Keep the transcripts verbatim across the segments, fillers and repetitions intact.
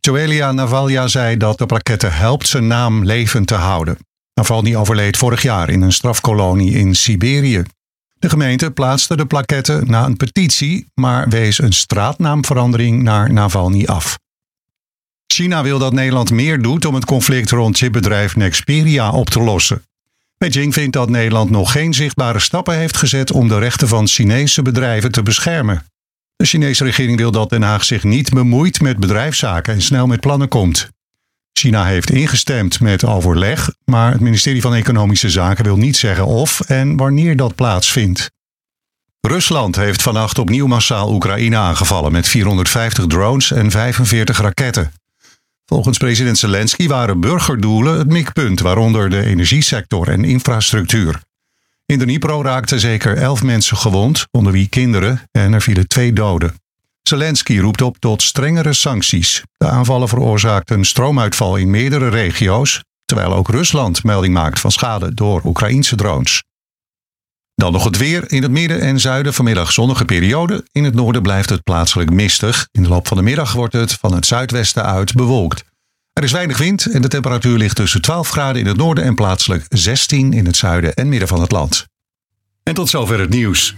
Joelia Navalny zei dat de plaquette helpt zijn naam levend te houden. Navalny overleed vorig jaar in een strafkolonie in Siberië. De gemeente plaatste de plaquette na een petitie, maar wees een straatnaamverandering naar Navalny af. China wil dat Nederland meer doet om het conflict rond chipbedrijf Nexperia op te lossen. Beijing vindt dat Nederland nog geen zichtbare stappen heeft gezet om de rechten van Chinese bedrijven te beschermen. De Chinese regering wil dat Den Haag zich niet bemoeit met bedrijfszaken en snel met plannen komt. China heeft ingestemd met overleg, maar het ministerie van Economische Zaken wil niet zeggen of en wanneer dat plaatsvindt. Rusland heeft vannacht opnieuw massaal Oekraïne aangevallen met vierhonderdvijftig drones en vijfenveertig raketten. Volgens president Zelensky waren burgerdoelen het mikpunt, waaronder de energiesector en infrastructuur. In Dnipro raakten zeker elf mensen gewond, onder wie kinderen, en er vielen twee doden. Zelensky roept op tot strengere sancties. De aanvallen veroorzaakten stroomuitval in meerdere regio's, terwijl ook Rusland melding maakt van schade door Oekraïense drones. Dan nog het weer. In het midden en zuiden vanmiddag zonnige periode. In het noorden blijft het plaatselijk mistig. In de loop van de middag wordt het van het zuidwesten uit bewolkt. Er is weinig wind en de temperatuur ligt tussen twaalf graden in het noorden en plaatselijk zestien in het zuiden en midden van het land. En tot zover het nieuws.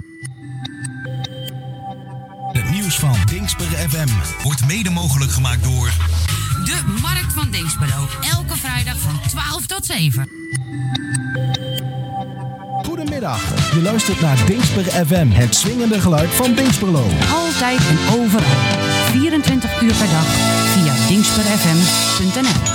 Het nieuws van Dingsper F M wordt mede mogelijk gemaakt door de Markt van Dingsperlo. Elke vrijdag van twaalf tot zeven. Goedemiddag, je luistert naar Dingsper F M, het swingende geluid van Dingsperlo. Altijd en overal, vierentwintig uur per dag, via dingsper f m punt n l.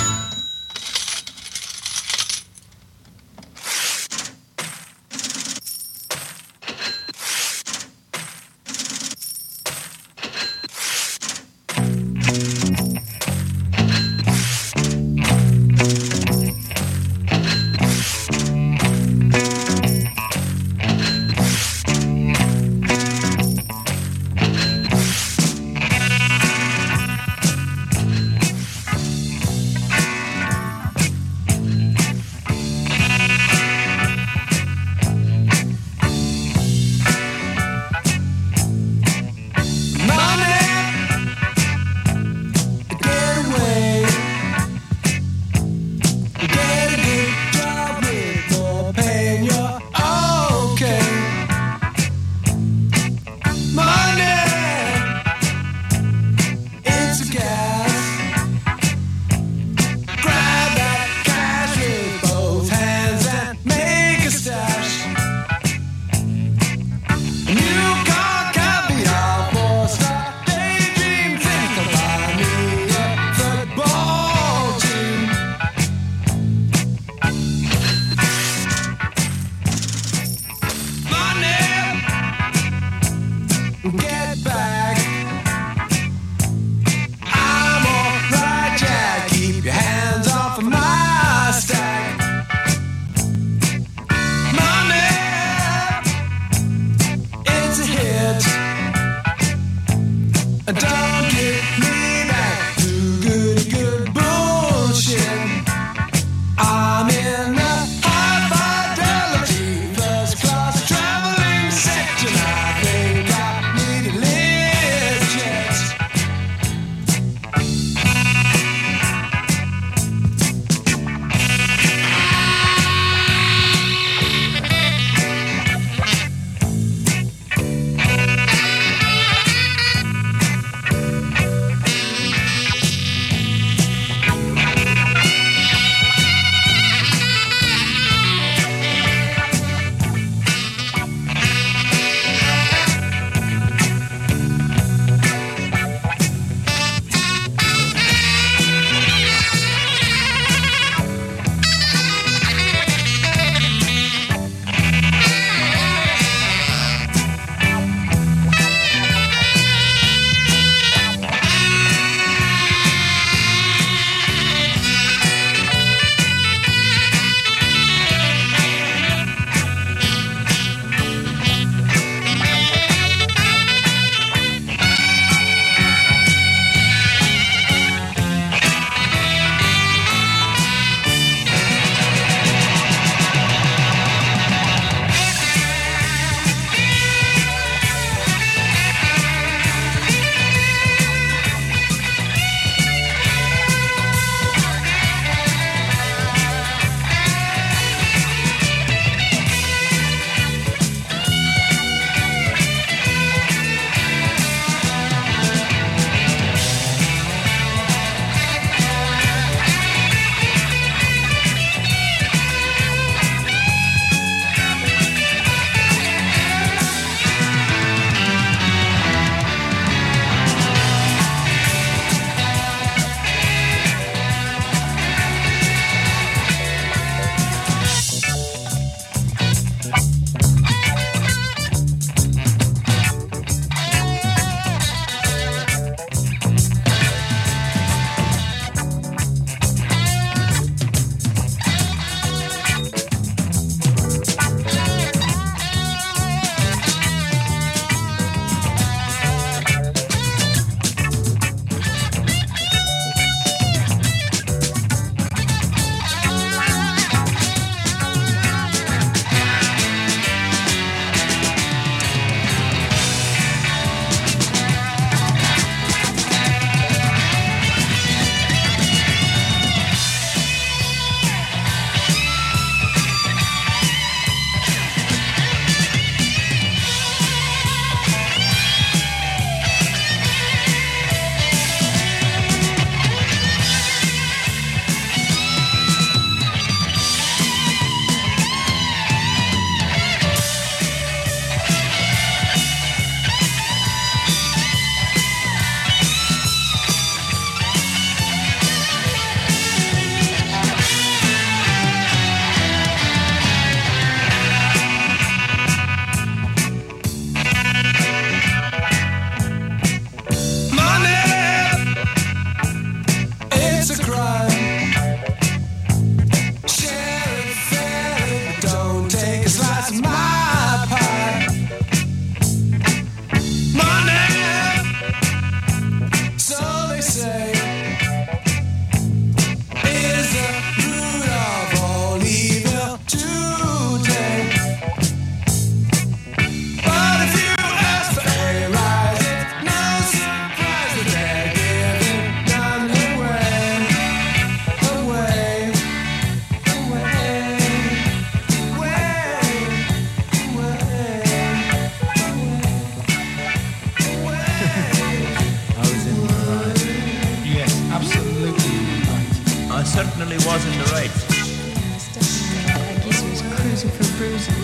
certainly was in the right. Yes, definitely. I guess he was cruising for bruising.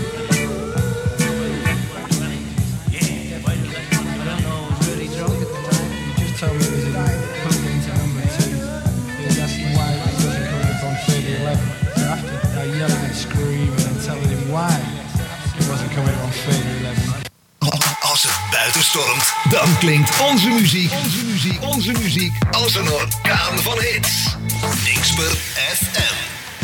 Yeah, I don't know, I was really drunk at the time. He just told me he was in hooked into number two. He was asking why he wasn't coming up on Friday eleven. So after I yelling and screaming and telling him why he wasn't coming up on Friday eleven. Als het buiten stormt, dan klinkt onze muziek, onze muziek, onze muziek als een orkaan van hits. Dingsper F M.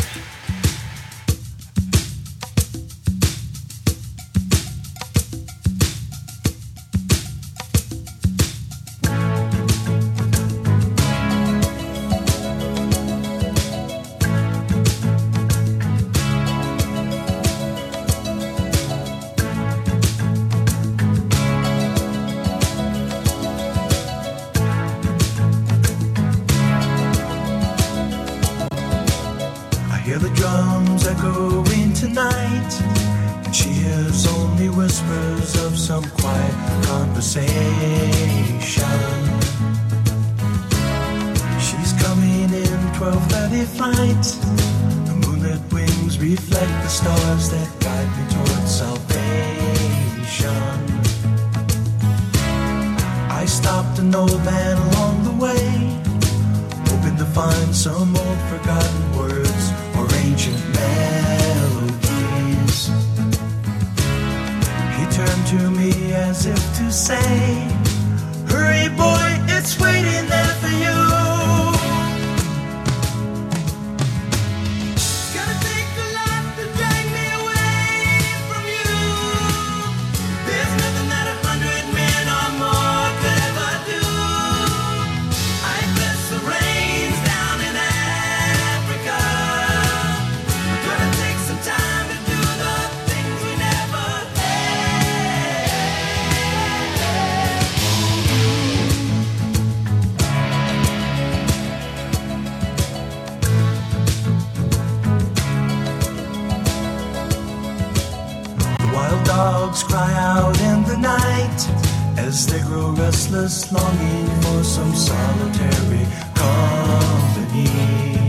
Longing for some solitary company.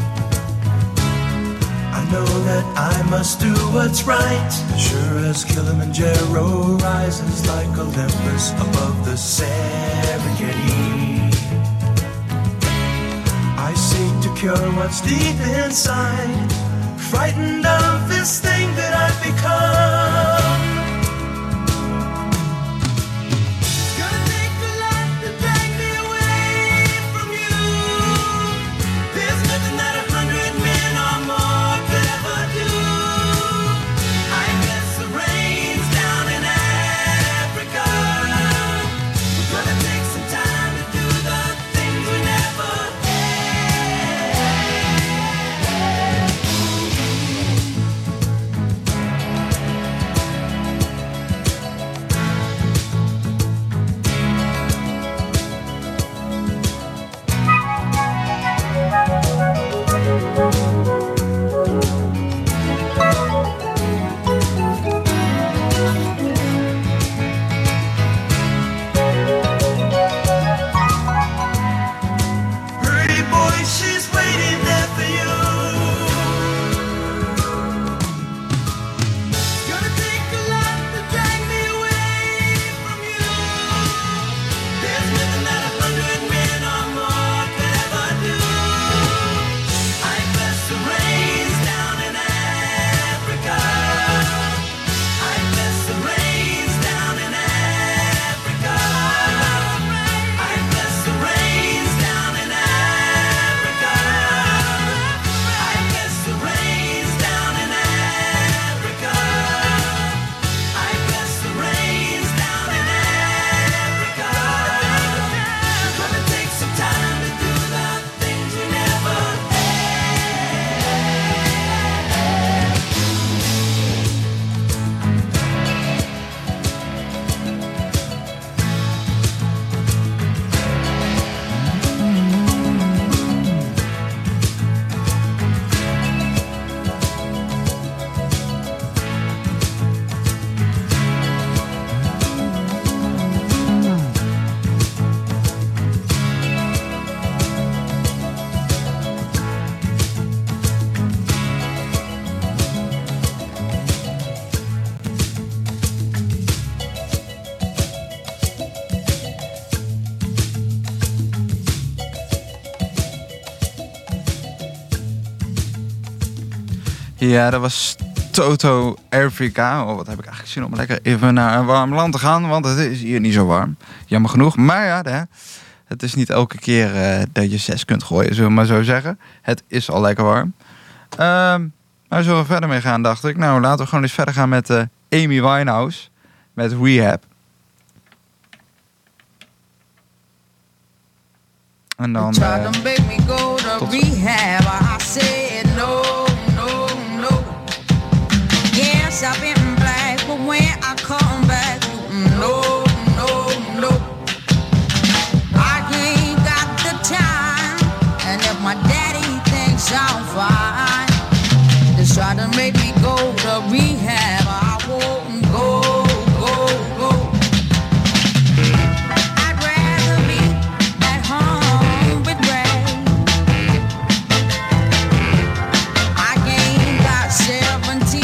I know that I must do what's right, sure as Kilimanjaro rises like Olympus above the Serengeti. I seek to cure what's deep inside, frightened of this thing that I've become. Ja, dat was Toto Africa. Oh, wat heb ik eigenlijk zin om lekker even naar een warm land te gaan. Want het is hier niet zo warm. Jammer genoeg. Maar ja, hè, het is niet elke keer uh, dat je zes kunt gooien, zullen we maar zo zeggen. Het is al lekker warm. Uh, maar zullen we verder mee gaan, dacht ik. Nou, laten we gewoon eens verder gaan met uh, Amy Winehouse. Met Rehab. En dan uh, tot... Yes, I've been black, but when I come back, no, no, no. I ain't got the time, and if my daddy thinks I'm fine, just try to make me go to rehab. I won't go, go, go. I'd rather be at home with Ray. I ain't got seventeen.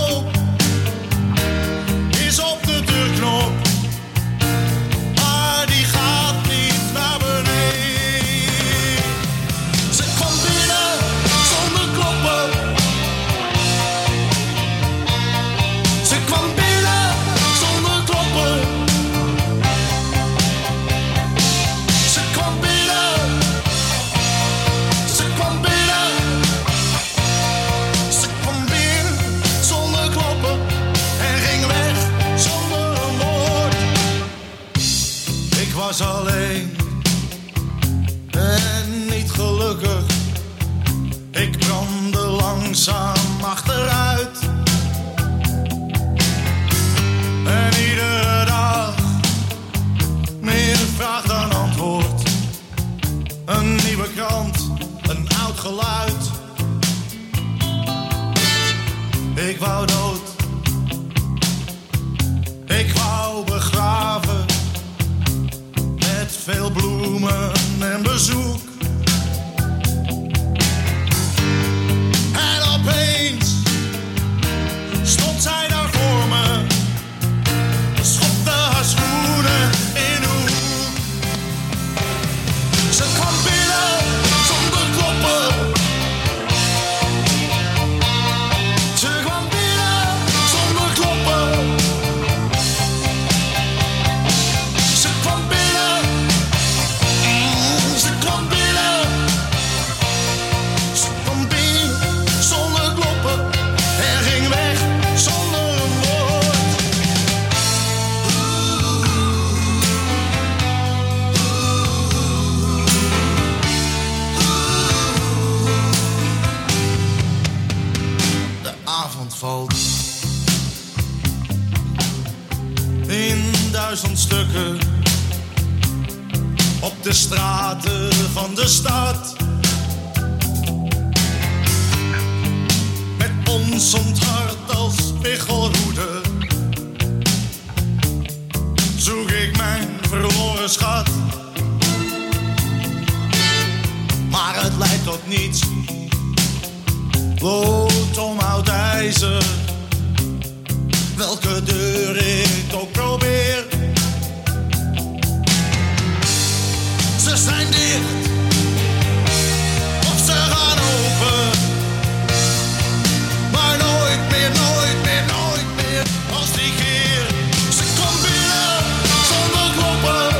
Is op de deurknop, maar die was alleen en niet gelukkig. Ik brandde langzaam achteruit. En iedere dag meer vraag dan antwoord. Een nieuwe krant, een oud geluid. Ik wou dood. Ik wou begraven. Met veel bloemen en bezoek. En opeens stond zij daar voor me. Schopte haar schoenen in de hoek. Ze kwam binnen zonder kloppen. Ze kwam binnen zonder kloppen. Ze kwam binnen. Mm, ze kwam binnen. Ze kwam binnen zonder kloppen. En ging weg zonder een woord. De avond valt in duizend stukken op de straten van de stad. Met ons onthart als spiegelhoede zoek ik mijn verloren schat. Maar het leidt tot niets. Lood om oud ijzer. Welke deur ik ook probeer. Ze zijn dicht. Of ze gaan open. Maar nooit meer, nooit meer, nooit meer als die keer. Ze kwam binnen zonder kloppen.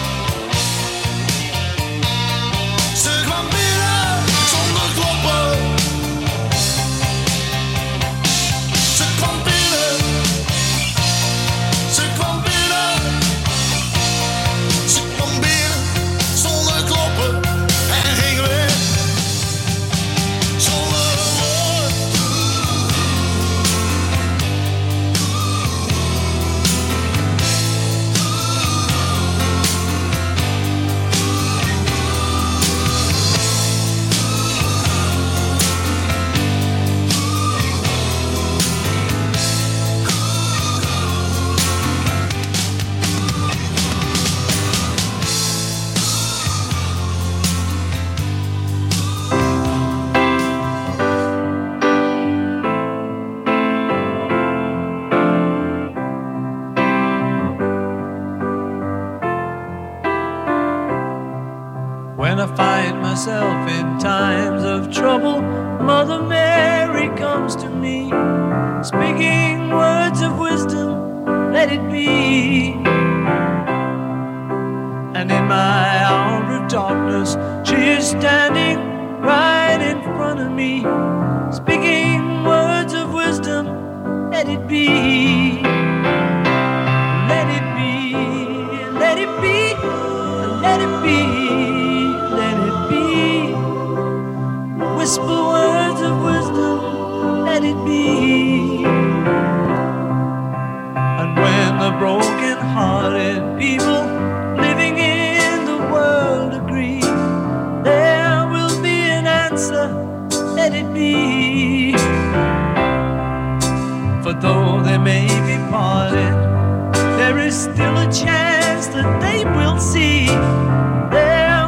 Ze kwam binnen zonder kloppen. Ze kwam binnen. Ze kwam binnen. Ze kwam binnen zonder kloppen. En ging weg zonder een woord. When I find myself in times of trouble, Mother Mary comes to me, speaking words of wisdom, let it be. And in my hour of darkness, she is standing right in front of me, speaking words of wisdom, let it be. Let it be, let it be, let it be. Whisper words of wisdom, let it be. And when the broken-hearted people living in the world agree, there will be an answer, let it be. For though they may be parted, there is still a chance that they will see. There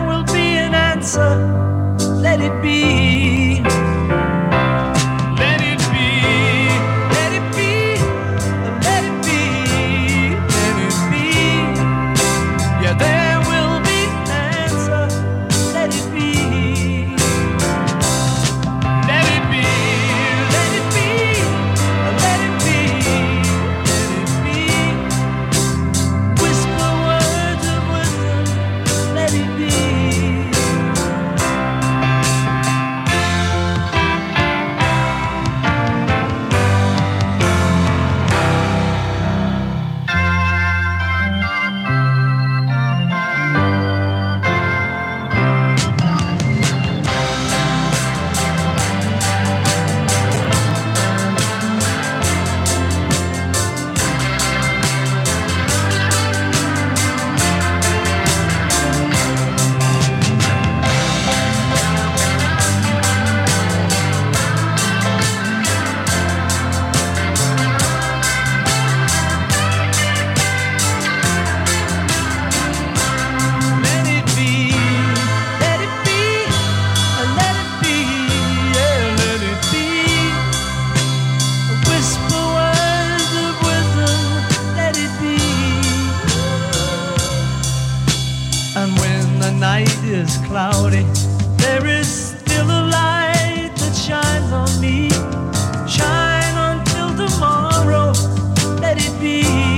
the night is cloudy, there is still a light that shines on me. Shine until tomorrow, let it be.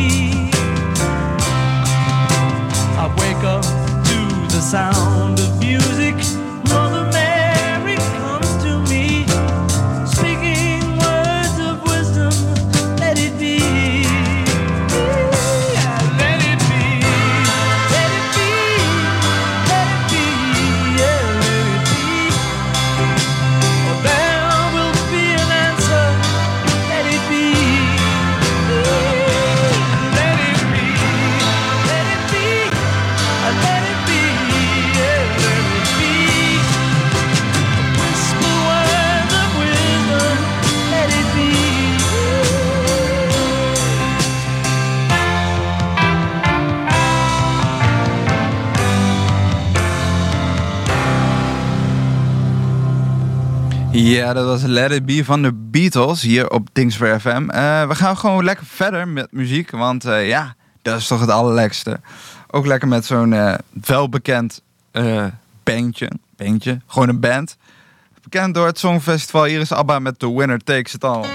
I wake up to the sound of music. Mother Mary comes to me, speaking words of wisdom, let it be. Yeah, let it be, let it be, let it be, yeah, let it be. For there will be an answer, let it be. Let it be, let it be, let it be, yeah, let it be. Whisper words of wisdom, let it be. Ja, dat was Let It Be van de Beatles hier op Dingsper F M. Uh, we gaan gewoon lekker verder met muziek, want uh, ja, dat is toch het allerlekste. Ook lekker met zo'n uh, welbekend uh, bandje, bandje, gewoon een band. Bekend door het Songfestival, hier is ABBA met The Winner Takes It All.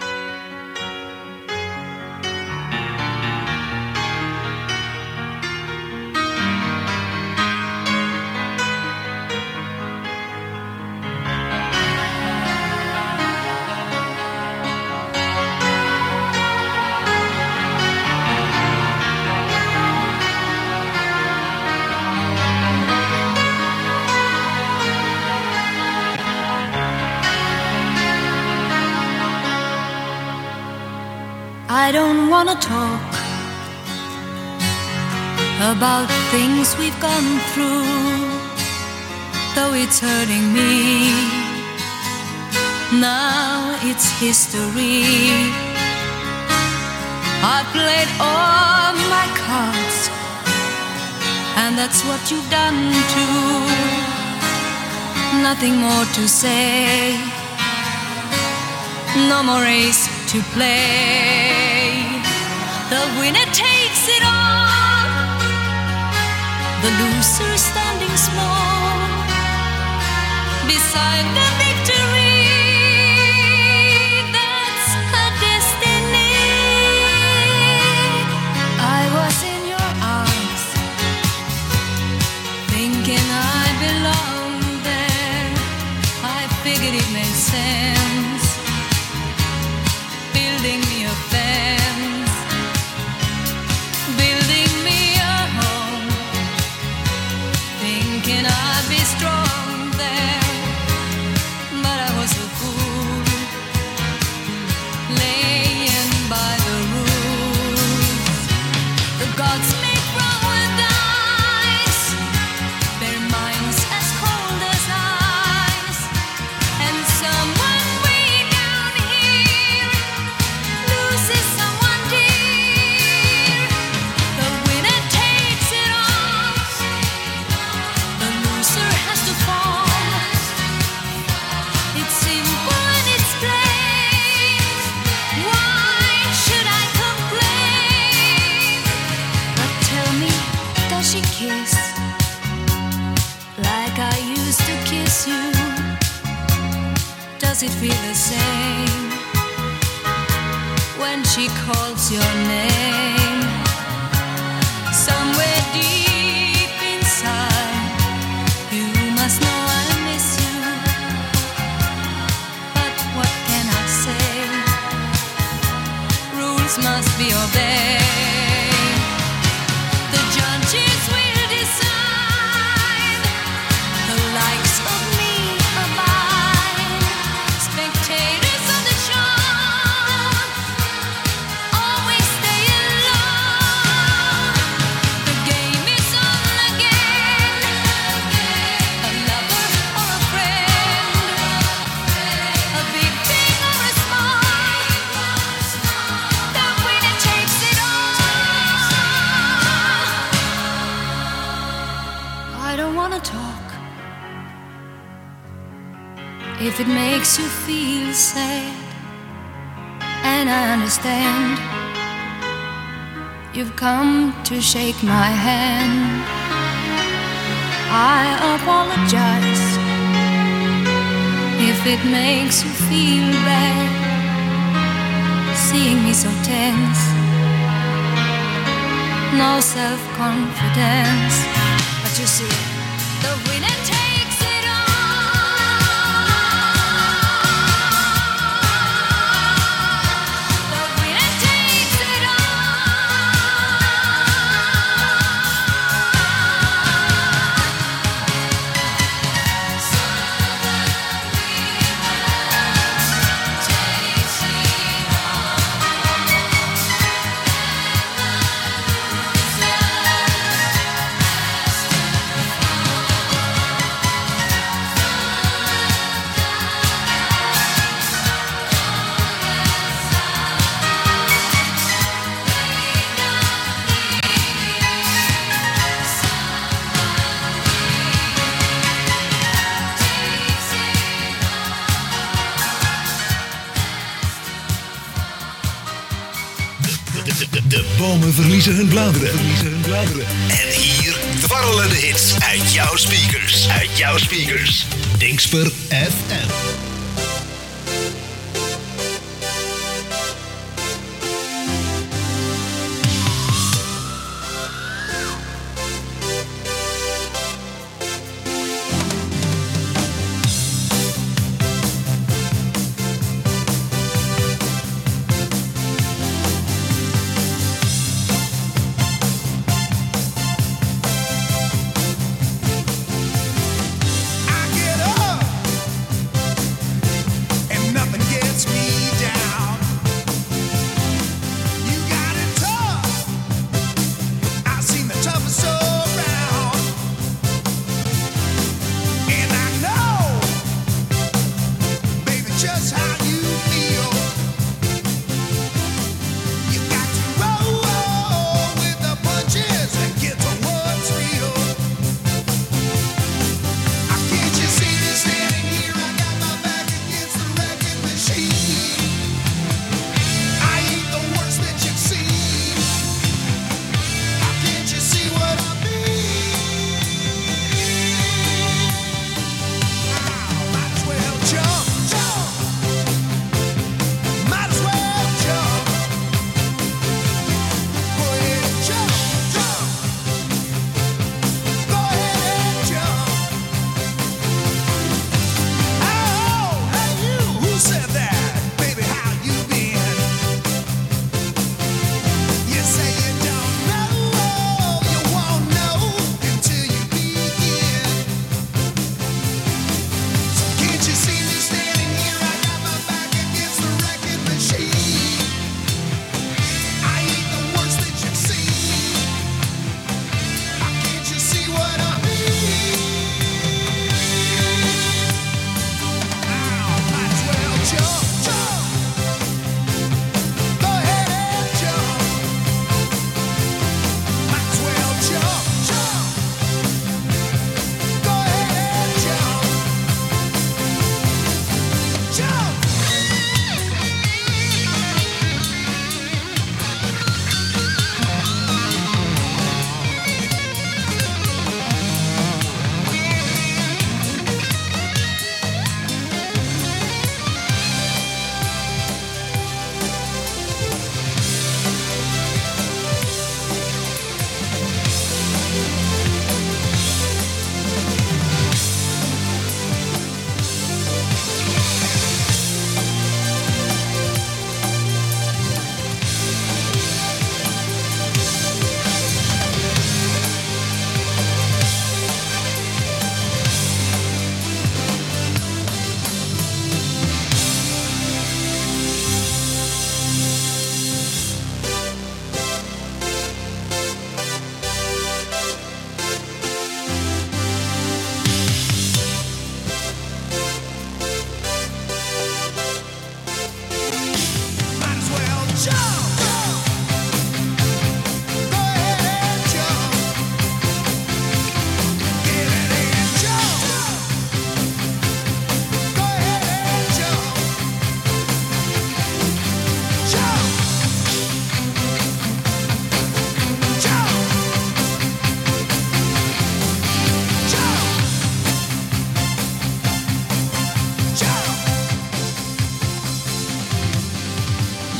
I don't wanna talk about things we've gone through, though it's hurting me. Now it's history. I played all my cards, and that's what you've done too. Nothing more to say, no more race to play. The winner takes it all, the loser standing small beside the victory. That's her destiny. I was in your arms, thinking I belonged there. I figured it made sense, building me a fence, building me a home, thinking I'd be strong there. But I was a fool, laying by the rules. The gods make wrong with ice, their minds as cold as ice, and someone way down here loses someone dear. The winner takes it all, the loser has to fall. It's simple and it's plain. Why should I complain? But tell me, does she kiss like I used to kiss you? Does it feel the same when she calls your name? Somewhere deep inside, you must know I miss you. But what can I say? Rules must be obeyed. The judges will decide, the likes of me are mine. Spectators of the show always stay alone. The game is on again, a lover or a friend, a big thing or a small, the winner takes it all. I don't wanna talk if it makes you feel sad, and I understand. You've come to shake my hand. apologize if it makes you feel bad, seeing me so tense, no self-confidence. But you see, the winner takes it all. The winner takes it De bomen verliezen hun bladeren. Verliezen hun bladeren. En hier dwarrelen de hits uit jouw speakers. Uit jouw speakers. Dingsper F M. I get up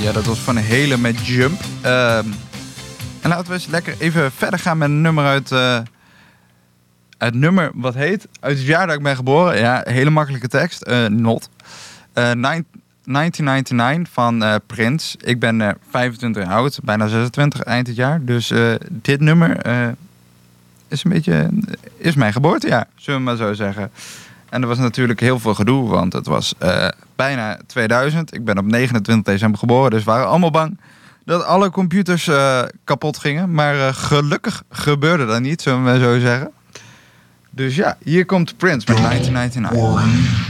Ja, dat was Van Halen met Jump. Uh, en laten we eens lekker even verder gaan met een nummer uit... Uh, het nummer wat heet... Uit het jaar dat ik ben geboren. Ja, hele makkelijke tekst. Uh, not. Uh, negentien negenennegentig van uh, Prince. Ik ben uh, vijfentwintig jaar oud. Bijna zesentwintig eind het jaar. Dus uh, dit nummer uh, is een beetje... Is mijn geboortejaar, zullen we maar zo zeggen. En er was natuurlijk heel veel gedoe. Want het was uh, bijna tweeduizend. Ik ben op negenentwintig december geboren. Dus we waren allemaal bang dat alle computers uh, kapot gingen. Maar uh, gelukkig gebeurde dat niet, zullen we maar zo zeggen. Dus ja, hier komt Prince met negentien negenennegentig.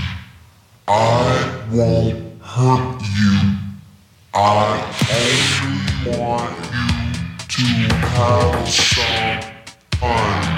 I won't hurt you. I only want you to have some fun.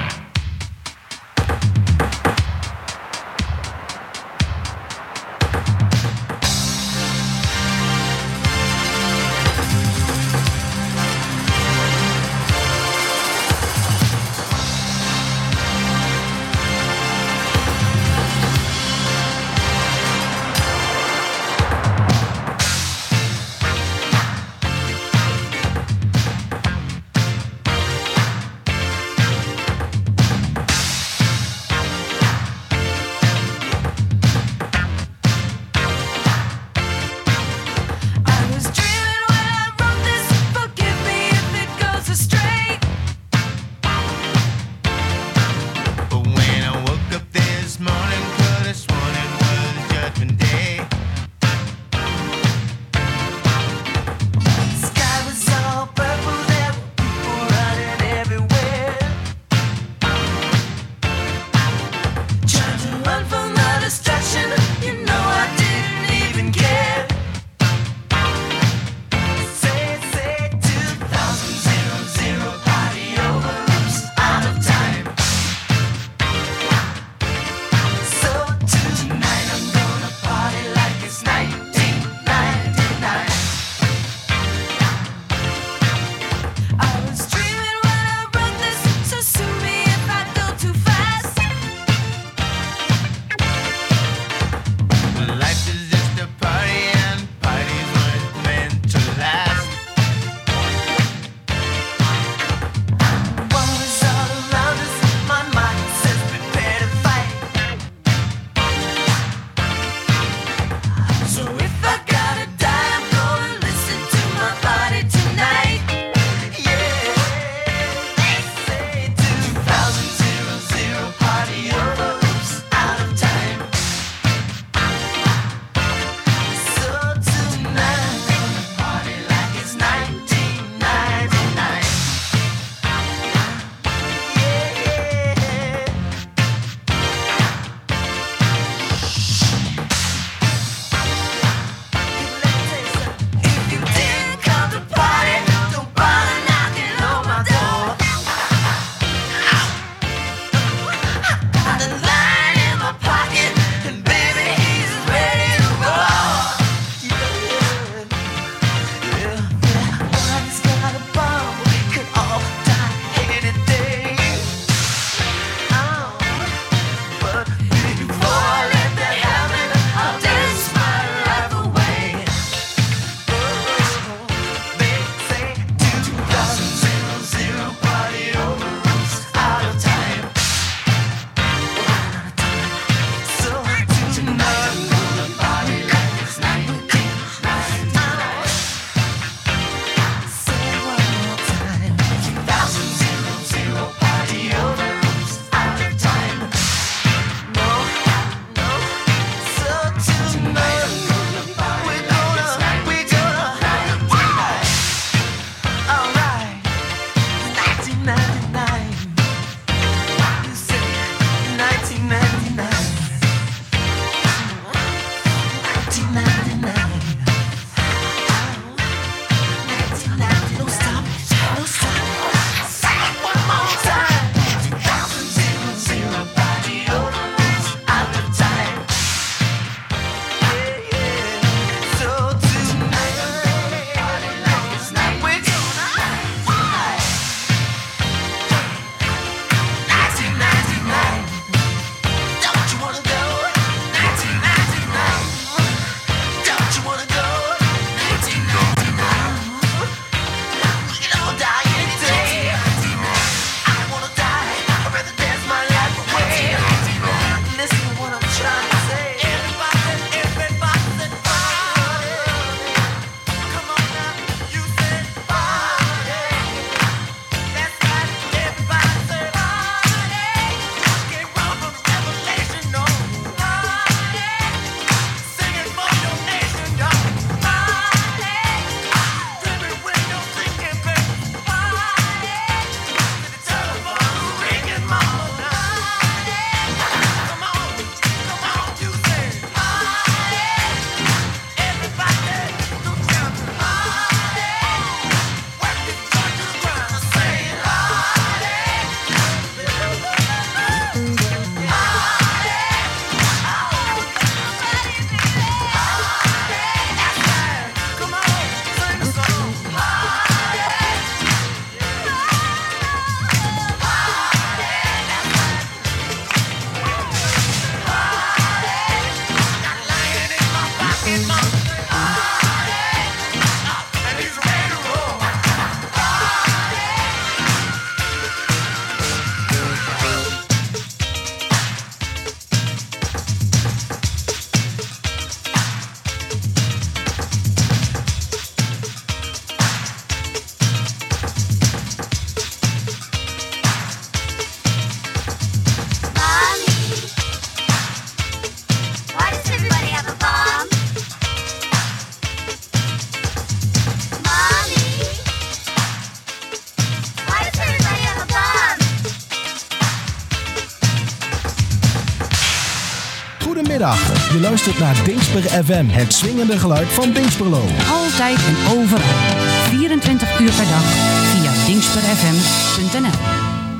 Goedemiddag, je luistert naar Dingsper F M, het swingende geluid van Dingsperlo. Altijd en overal. vierentwintig uur per dag via dingsper f m punt n l.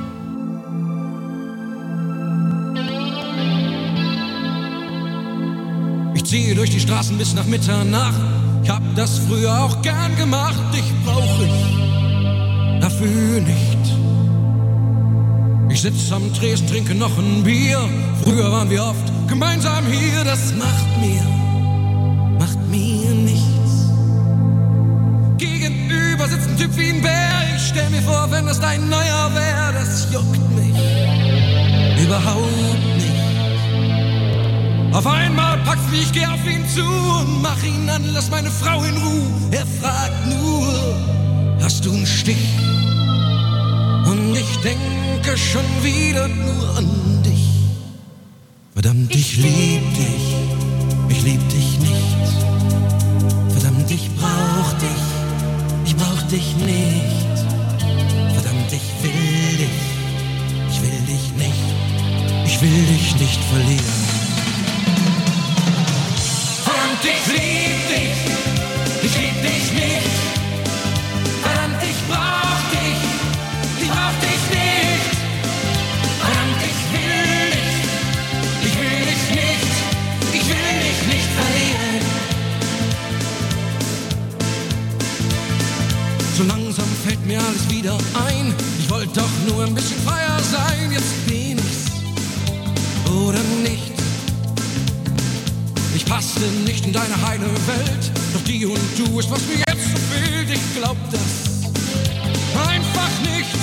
Ich ziehe durch die Straßen bis nach Mitternacht. Ich hab das früher auch gern gemacht. Dich brauch ich dafür nicht. Ich sitz am Tresen, trinke noch ein Bier. Früher waren wir oft gemeinsam hier. Das macht mir, macht mir nichts. Gegenüber sitzt ein Typ wie ein Bär. Ich stell mir vor, wenn das dein neuer wär. Das juckt mich überhaupt nicht. Auf einmal packt's mich, ich geh auf ihn zu und mach ihn an, lass meine Frau in Ruhe. Er fragt nur, hast du einen Stich? Und ich denke schon wieder nur an dich. Verdammt, ich lieb dich, ich lieb dich nicht. Verdammt, ich brauch dich, ich brauch dich nicht. Verdammt, ich will dich, ich will dich nicht. Ich will dich nicht verlieren. Verdammt, ich lieb dich, ich lieb dich nicht. Verdammt, ich brauch dich, ich brauch dich nicht. Verdammt, ich will dich, ich will dich nicht. Ich will dich nicht verlieren. So langsam fällt mir alles wieder ein. Ich wollte doch nur ein bisschen freier sein. Jetzt bin ich's oder nicht. Ich passte nicht in deine heile Welt. Doch die und du ist, was mir jetzt so fehlt. Ich glaub das einfach nicht.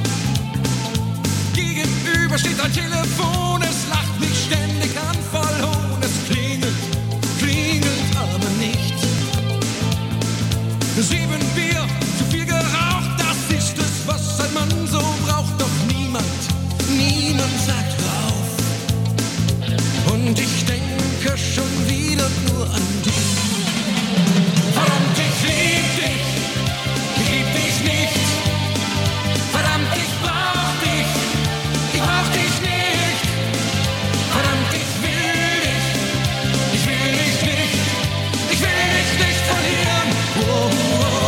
Gegenüber steht ein Telefon. Es lacht mich ständig an, voll Hohn. Es klingelt, klingelt aber nicht. Sieben Bier, zu viel geraucht. Das ist es, was ein Mann so braucht. Doch niemand, niemand sagt rauf. Und ich denke schon wieder nur an dich. Verdammt, ich lieb dich, ich lieb dich nicht. Verdammt, ich brauch dich, ich brauch dich nicht. Verdammt, ich will dich, ich will dich nicht. Ich will dich nicht verlieren. Oh, oh, oh.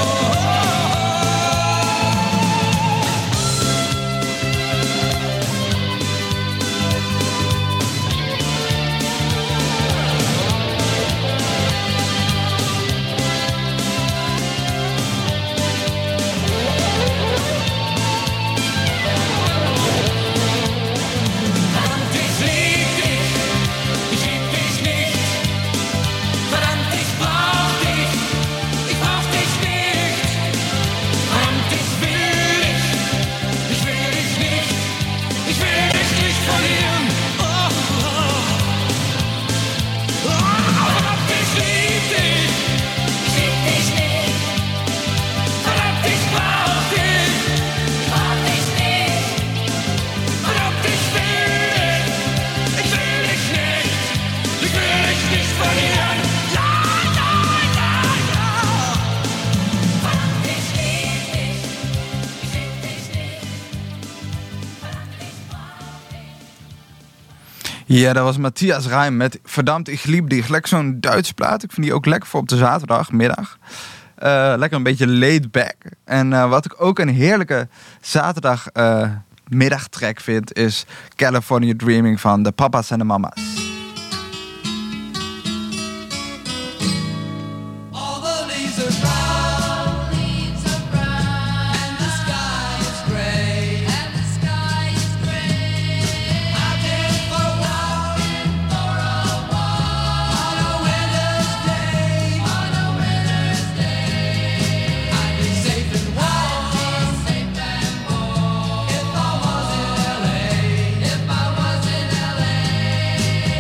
Ja, dat was Matthias Rijm met Verdammt, ik lieb dich. Lekker zo'n Duitse plaat. Ik vind die ook lekker voor op de zaterdagmiddag. Uh, lekker een beetje laid back. En uh, wat ik ook een heerlijke zaterdagmiddagtrack uh, vind, is California Dreaming van de Papa's en de Mama's. If I was in L A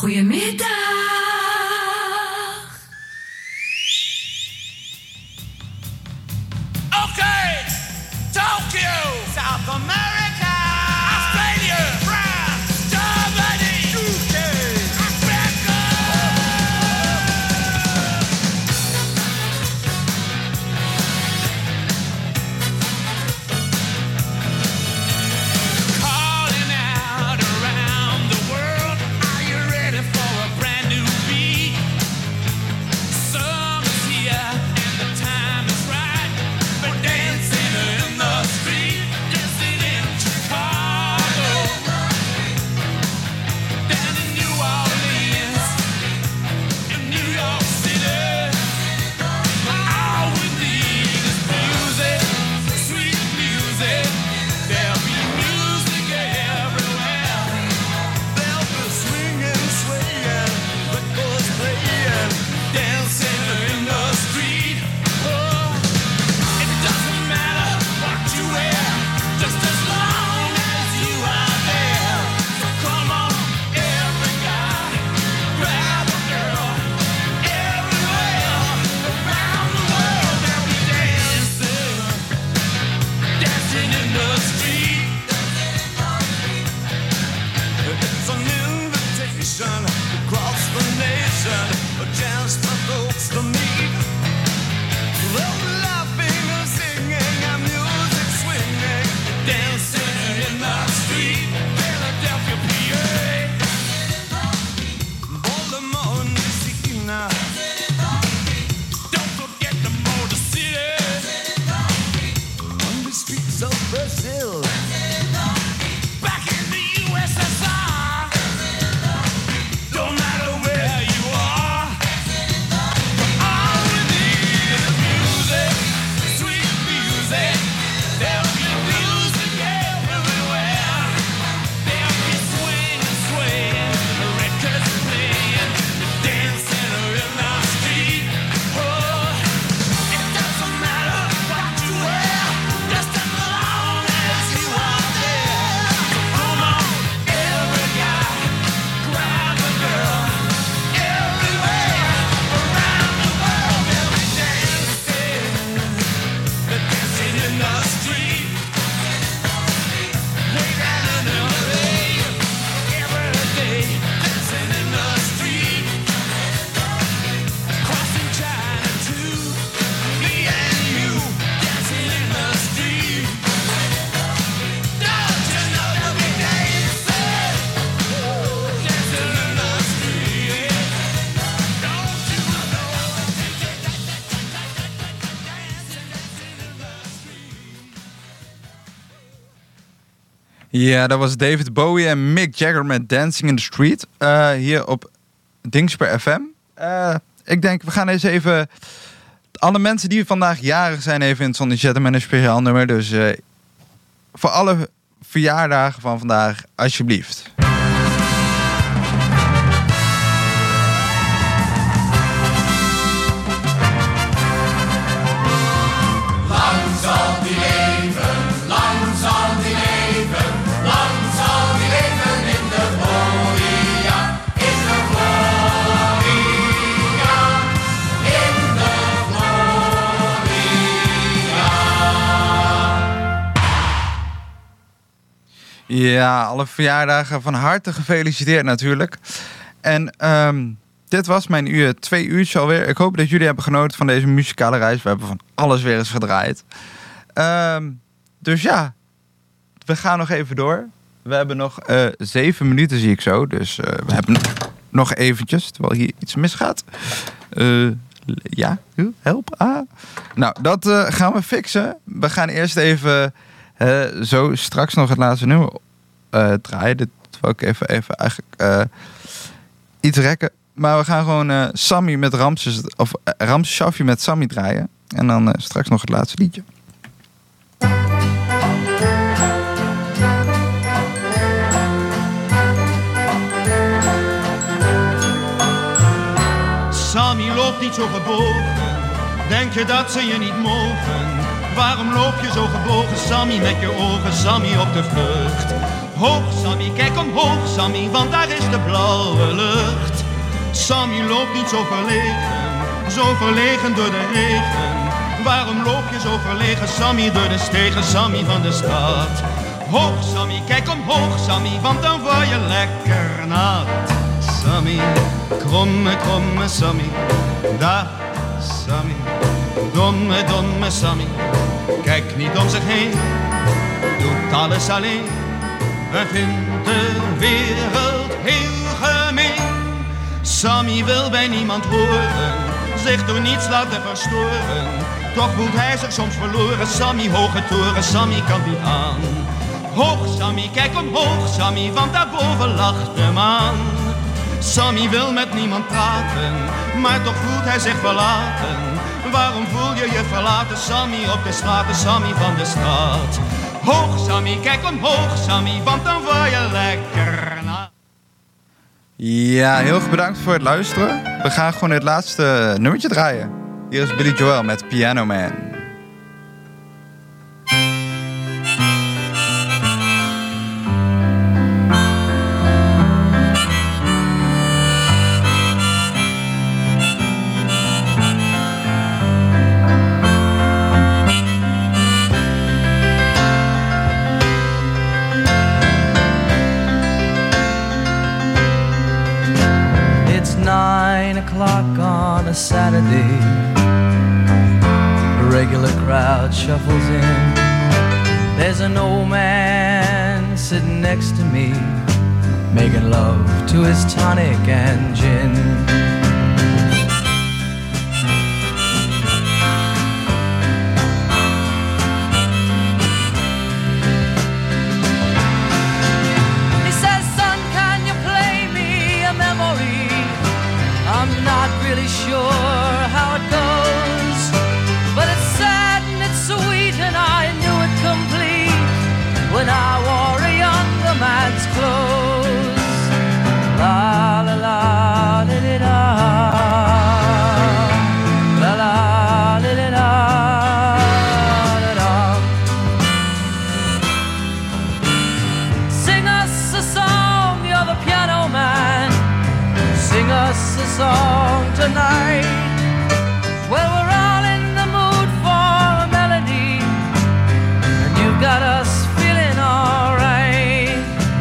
Goedemiddag. Okay, Tokyo, South America, Australia, France, Germany, U K, Africa. Calling out around the world, are you ready for a brand new beat? Summer's here and the time is right. We're dancing in the street, dancing in Chicago, down in New Orleans, in New York City. All we need is music, sweet music. There'll be music everywhere. There'll be swinging, swaying, records playing, dancing in the street. Oh. It doesn't matter what you wear, just as long as you are there. So come on, every guy, grab a girl, everywhere, around the world, they'll be dancing, dancing in the street. It's an invitation across the nation, a chance for folks to meet. They'll be laughing and singing and music swinging, dancing in the street. Philadelphia, P A, Baltimore, Louisiana. Don't forget the Motor City, on the streets of Brazil, back in the U S S R. Don't matter where you are, all we need is music, sweet music. There'll be music everywhere. There'll be swinging, swaying, records playing, dancing in the street. Oh, it doesn't matter what you wear, just as long as you are there. So come on, every guy, grab a girl, everywhere, around the world, they'll be dancing, they're dancing in the street. Way down in L A, every day, dancing in the street. Crossing China too, me and you, dancing in the street. Don't you know you'll be dancing, dancing in the street? Don't you know, dancing, dancing in the street? Ja, dat was David Bowie en Mick Jagger met Dancing in the Street. eh, hier op Dingsper F M. Eh, ik denk, we gaan eens even... Alle mensen die vandaag jarig zijn even in het zonnetje zetten met een speciaal nummer. Dus eh, voor alle verjaardagen van vandaag, alsjeblieft. Lang zal die leven, lang zal die leven, lang zal die leven in de gloria, in de gloria, in de gloria. Ja, alle verjaardagen van harte gefeliciteerd natuurlijk. En ehm, dit was mijn uur, twee uurtje alweer. Ik hoop dat jullie hebben genoten van deze muzikale reis. We hebben van alles weer eens gedraaid. Ehm, dus ja, we gaan nog even door. We hebben nog eh, zeven minuten, zie ik zo. Dus eh, we hebben nog eventjes, terwijl hier iets misgaat. Eh, ja, help. Ah. Nou, dat eh, gaan we fixen. We gaan eerst even eh, zo straks nog het laatste nummer uh, draaien. Dit wil ik even, even eigenlijk uh, iets rekken. Maar we gaan gewoon uh, Sammy met Ramses, of uh, Ramses Shaffi met Sammy draaien. En dan uh, straks nog het laatste liedje. Sammy loopt niet zo gebogen, denk je dat ze je niet mogen? Waarom loop je zo gebogen, Sammy, met je ogen, Sammy, op de vlucht? Hoog Sammy, kijk omhoog Sammy, want daar is de blauwe lucht. Sammy loopt niet zo verlegen, zo verlegen door de regen. Waarom loop je zo verlegen Sammy door de stegen Sammy van de stad? Hoog Sammy, kijk omhoog Sammy, want dan word je lekker nat. Sammy, kromme, kromme Sammy, dag Sammy. Domme, domme Sammy, kijkt niet om zich heen, doet alles alleen. En vindt de wereld heel gemeen. Sammy wil bij niemand horen, zich door niets laten verstoren. Toch voelt hij zich soms verloren. Sammy, hoge toren, Sammy kan niet aan. Hoog Sammy, kijk omhoog Sammy, want daarboven lacht de maan. Sammy wil met niemand praten, maar toch voelt hij zich verlaten. Waarom voel je je verlaten Sammy op de straten, Sammy van de stad? Hoog Sammy, kijk omhoog Sammy, want dan word je lekker na. Ja, heel erg bedankt voor het luisteren. We gaan gewoon het laatste nummertje draaien. Hier is Billy Joel met Piano Man. Nine o'clock on a Saturday, the regular crowd shuffles in. There's an old man sitting next to me, making love to his tonic and gin. He says, son, can you play me a memory? I'm not really sure how it goes, but it's sad and it's sweet and I knew it complete when I wore a younger man's clothes. La la la da da da, la la da da da da. Sing us a song, you're the piano man. Sing us a song tonight. Well, we're all in the mood for a melody, and you've got us feeling alright.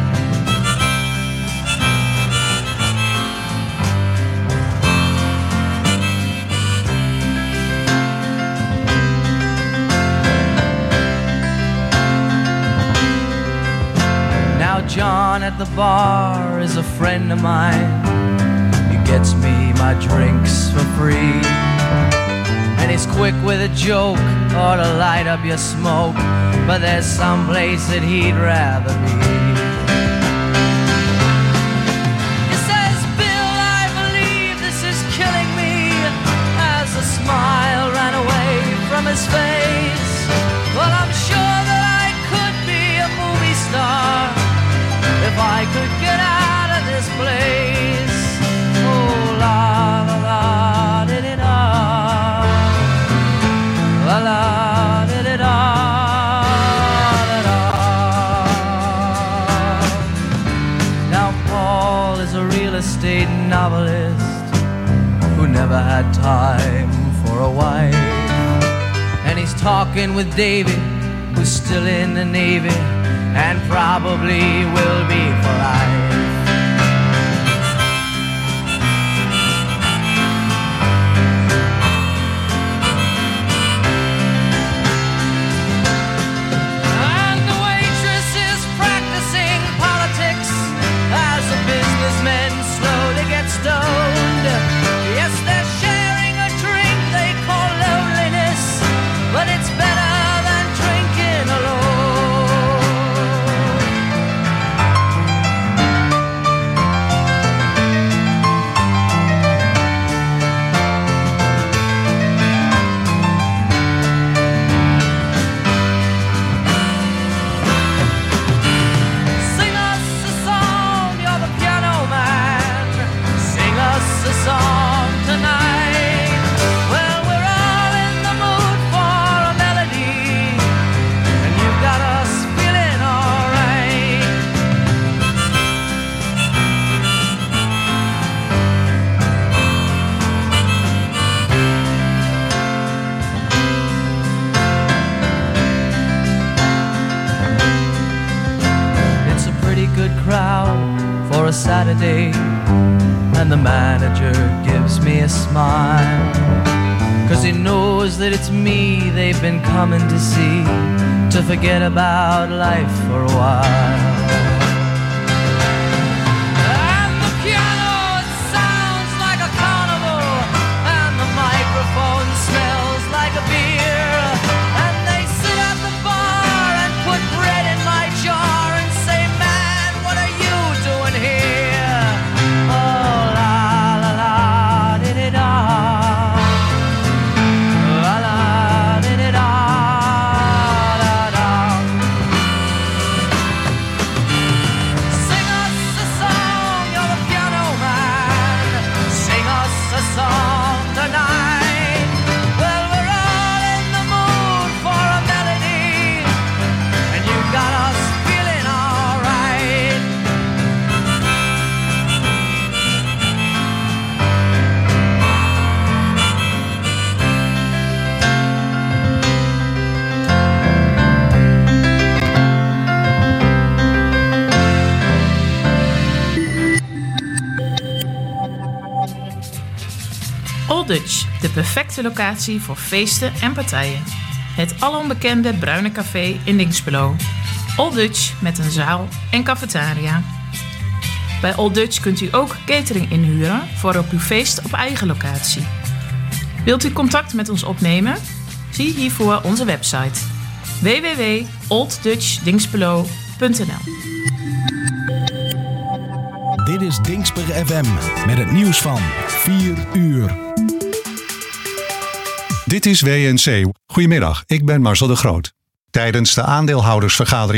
Now John at the bar is a friend of mine. Gets me my drinks for free, and he's quick with a joke or to light up your smoke, but there's some place that he'd rather be. He says, Bill, I believe this is killing me, as a smile ran away from his face. Well, I'm sure that I could be a movie star if I could get out of this place. Oh, la la la da da da, la la da da da da. Now Paul is a real estate novelist who never had time for a wife, and he's talking with David, who's still in the Navy and probably will be for life. Stoned. Yes, they're sharing a drink they call loneliness, but it's better than drinking alone. crowd for a Saturday, and the manager gives me a smile, 'cause he knows that it's me they've been coming to see, to forget about life for a while. And the piano, it sounds like a carnival, and the microphone smells like a beer, and they sit at the bar and put bread in my jar and say, man, what are you doing here? Oh, la la la, di-di-da. La la, di-di-da, da-da. Sing us a song, you're the piano man. Sing us a song tonight. Well, we're all in the mood for a melody, and you got us feeling alright. Old Dutch, de perfecte locatie voor feesten en partijen. Het alombekende Bruine Café in Dinxperlo. Old Dutch met een zaal en cafetaria. Bij Old Dutch kunt u ook catering inhuren voor op uw feest op eigen locatie. Wilt u contact met ons opnemen? Zie hiervoor onze website w w w punt old dutch dinxperlo punt n l. Dit is Dinxper F M met het nieuws van vier uur. Dit is W N C. Goedemiddag, ik ben Marcel de Groot. Tijdens de aandeelhoudersvergadering